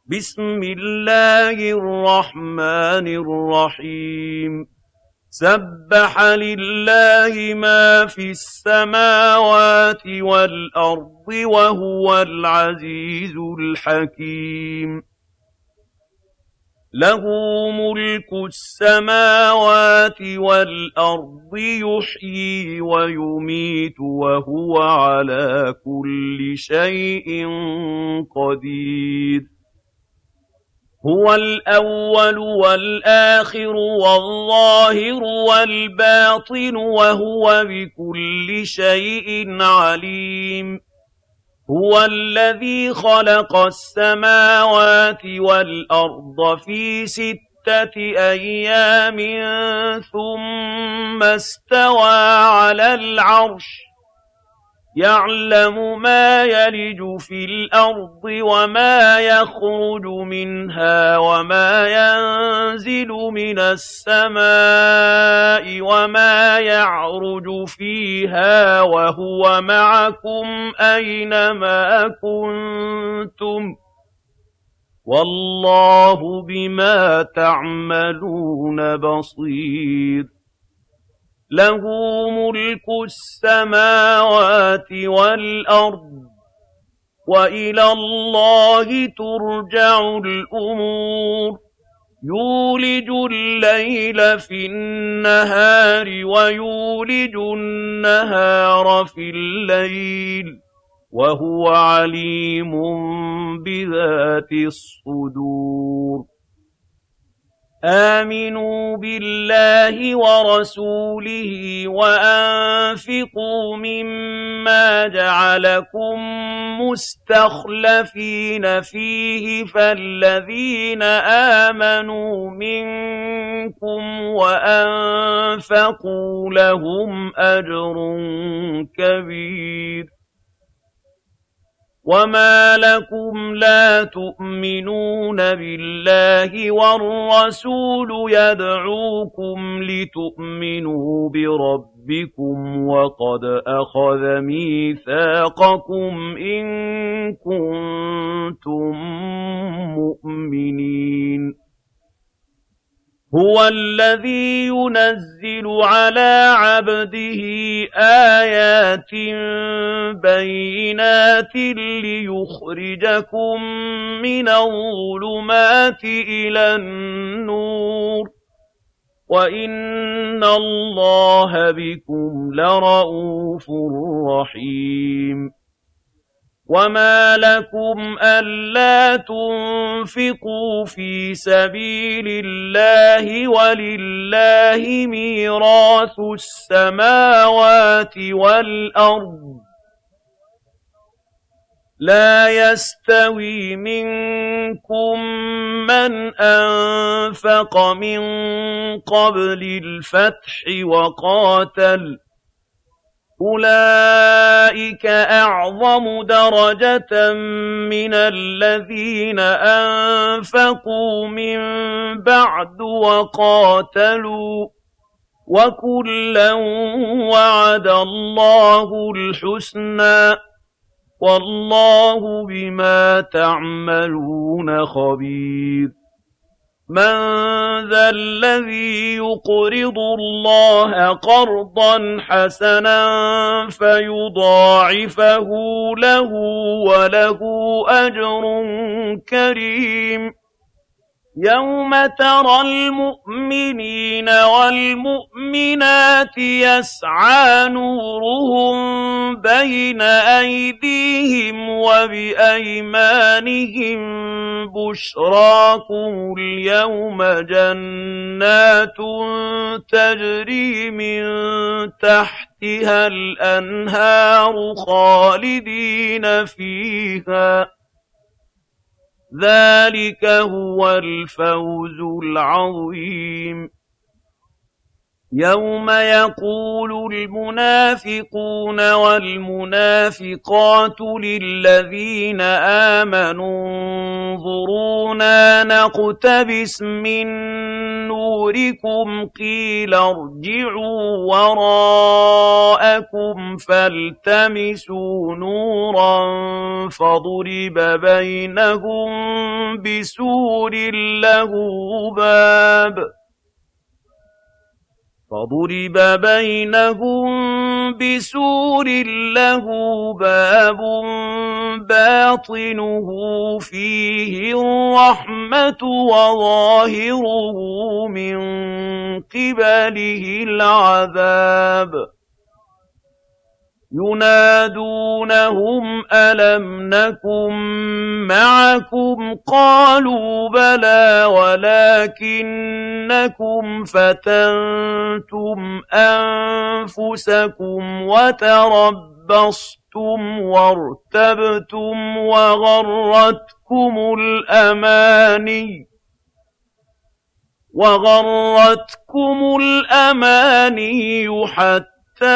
بسم الله الرحمن الرحيم سبح لله ما في السماوات والأرض وهو العزيز الحكيم له ملك السماوات والأرض يحيي ويميت وهو على كل شيء قدير هو الأول والآخر والظاهر والباطن وهو بكل شيء عليم هو الذي خلق السماوات والأرض في 6 أيام ثم استوى على العرش يعلم ما يلج في الأرض وما يخرج منها وما ينزل من السماء وما يعرج فيها وهو معكم أينما كنتم والله بما تعملون بصير له ملك السماوات والأرض وإلى الله ترجع الأمور يولج الليل في النهار ويولج النهار في الليل وهو عليم بذات الصدور آمنوا بالله ورسوله وأنفقوا مما جعلكم مستخلفين فيه فالذين آمنوا منكم وأنفقوا لهم أجر كبير وما لكم لا تؤمنون بالله والرسول يدعوكم لتؤمنوا بربكم وقد أخذ ميثاقكم إن كنتم مؤمنين هو الذي ينزل على عبده آيات بينات ليخرجكم من الظلمات إلى النور وإن الله بكم لرءوف رحيم وما لكم ألا تنفقوا في سبيل الله ولله ميراث السماوات والأرض لا يستوي منكم من أنفق من قبل الفتح وقاتل أولئك أعظم درجة من الذين أنفقوا من بعد وقاتلوا وكلا وعد الله الحسنى والله بما تعملون خبير من ذا الذي يقرض الله قرضا حسنا فيضاعفه له وله أجر كريم يوم ترى المؤمنين والمؤمنات يسعى نورهم بين أيديهم وبأيمانهم بشراكم اليوم جنات تجري من تحتها الأنهار خالدين فيها ذلك هو الفوز العظيم يوم يقول المنافقون والمنافقات للذين آمنوا انظرونا نقتبس من نوركم ظهوركم قيل ارجعوا وراءكم فالتمسوا نورا فضرب بينهم بسور له باب باطنه فيه الرحمة وظاهره من قبله العذاب ينادونهم ألم نكن معكم قالوا بلى ولكنكم فتنتم أنفسكم وتربصتم وارتبتم وغرتكم الأماني حتى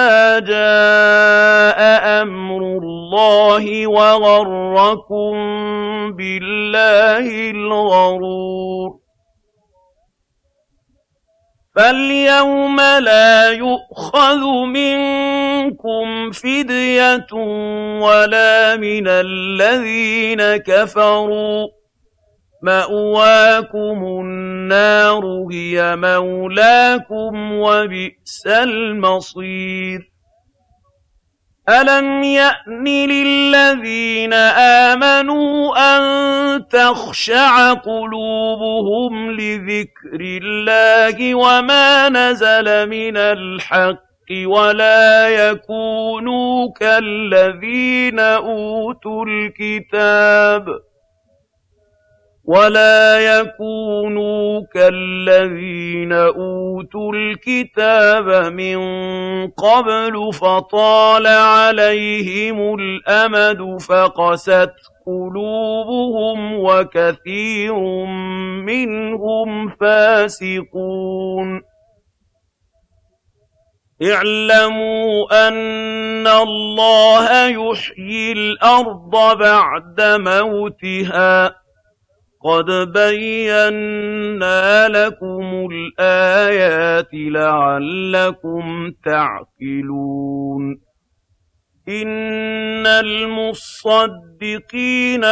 جاء أمر الله وغركم بالله الغرور فاليوم لا يؤخذ منكم فدية ولا من الذين كفروا مأواكم النار هي مولاكم وبئس المصير ألم يأن للذين آمنوا أن تخشع قلوبهم لذكر الله وما نزل من الحق ولا يكونوا كالذين أوتوا الكتاب من قبل فطال عليهم الأمد فقست قلوبهم وكثير منهم فاسقون اعلموا أن الله يحيي الأرض بعد موتها قد بينا لكم الآيات لعلكم تعقلون إن المصدقين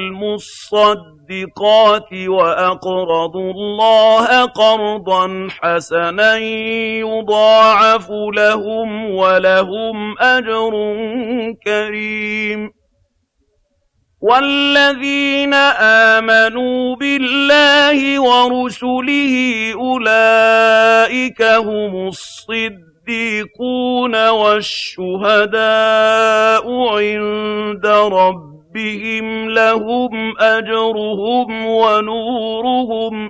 والمصدقات وأقرضوا الله قرضا حسنا يضاعف لهم ولهم أجر كريم والذين آمنوا بالله ورسله أولئك هم الصديقون والشهداء عند ربهم لهم أجرهم ونورهم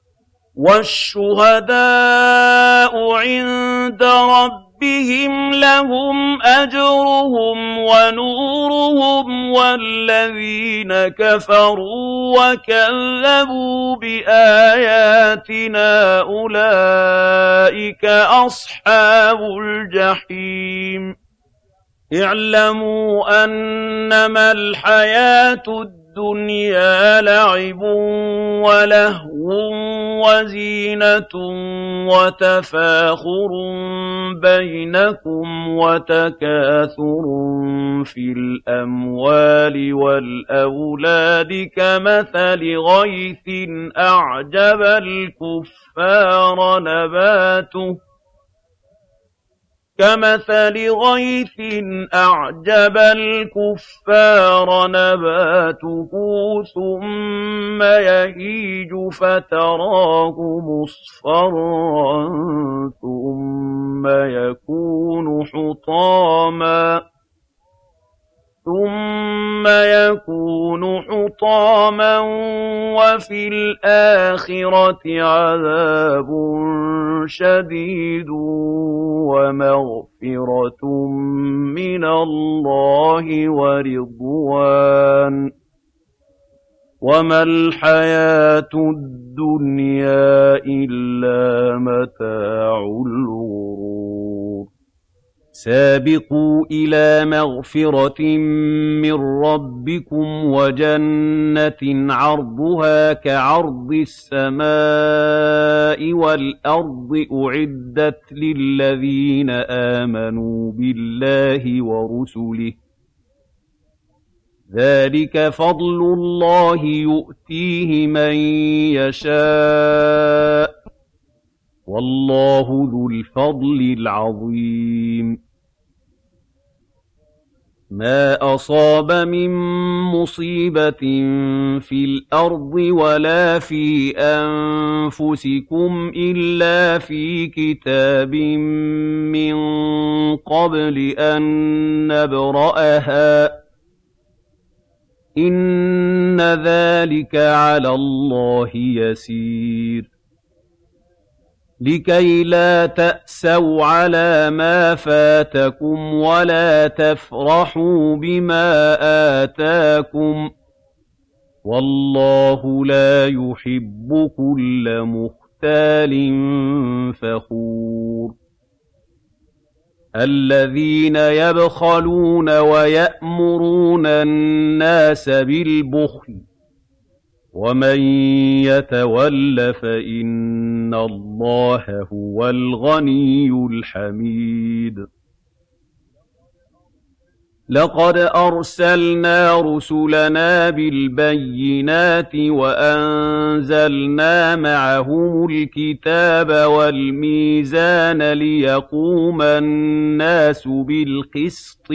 لهم أجرهم ونورهم والذين كفروا وكذبوا بآياتنا أولئك أصحاب الجحيم اعلموا أنما الحياة الدنيا لعب ولهو وزينة وتفاخر بينكم وتكاثر في الأموال والأولاد كمثل غيث أعجب الكفار نباته ثم يهيج فتراه مصفرا ثم يكون حطاما وفي الآخرة عذاب شديد ومغفرة من الله ورضوان وما الحياة الدنيا إلا متاع الغرور سابقوا إلى مغفرة من ربكم وجنة عرضها كعرض السماء والأرض أعدت للذين آمنوا بالله ورسله ذلك فضل الله يؤتيه من يشاء والله ذو الفضل العظيم ما أصاب من مصيبة في الأرض ولا في أنفسكم إلا في كتاب من قبل أن نبرأها إن ذلك على الله يسير لكي لا تأسوا على ما فاتكم ولا تفرحوا بما آتاكم والله لا يحب كل مختال فخور الذين يبخلون ويأمرون الناس بالبخل ومن يتول فإن الله هو الغني الحميد لقد أرسلنا رسلنا بالبينات وأنزلنا معهم الكتاب والميزان ليقوم الناس بالقسط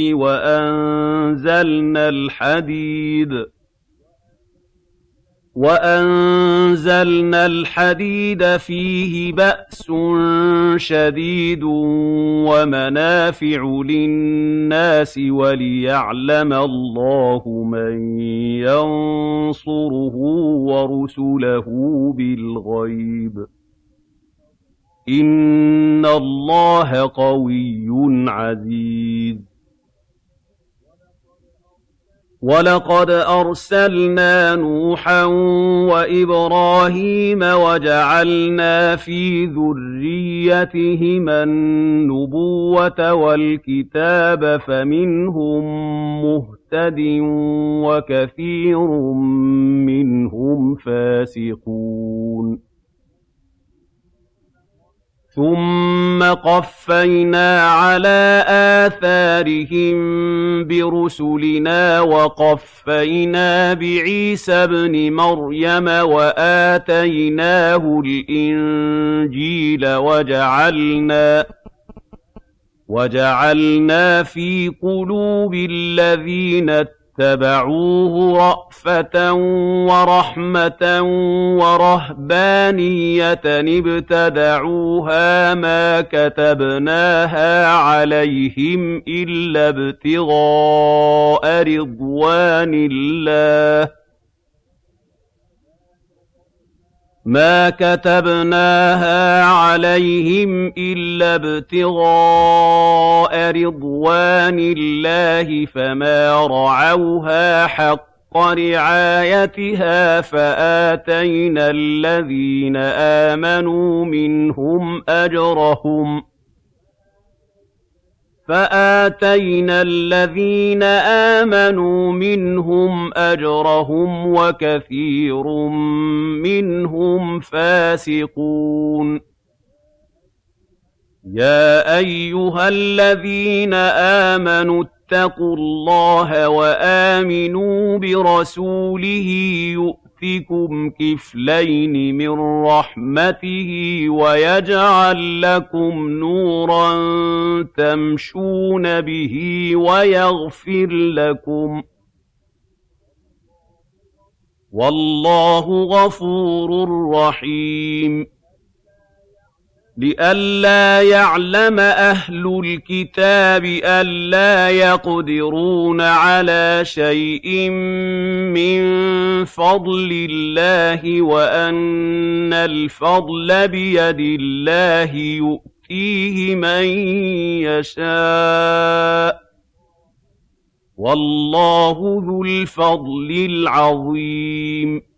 وأنزلنا الحديد فيه بأس شديد ومنافع للناس وليعلم الله من ينصره ورسله بالغيب إن الله قوي عزيز ولقد أرسلنا نوحا وإبراهيم وجعلنا في ذريتهما النبوة والكتاب فمنهم مهتد وكثير منهم فاسقون ثم قفينا على آثارهم برسلنا وقفينا بعيسى ابن مريم وآتيناه الإنجيل وجعلنا في قلوب الذين اتبعوه رأفة ورحمة ورهبانية ابتدعوها ما كتبناها عليهم إلا ابتغاء رضوان الله فما رعوها حق رعايتها فآتينا الذين آمنوا منهم أجرهم وكثير منهم فاسقون يا أيها الذين آمنوا اتقوا الله وآمنوا برسوله يؤتكم كفلين من رحمته ويجعل لكم نورا تمشون به ويغفر لكم والله غفور رحيم لئلا يعلم أهل الكتاب ألا يقدرون على شيء من فضل الله وأن الفضل بيد الله يؤتيه من يشاء والله ذو الفضل العظيم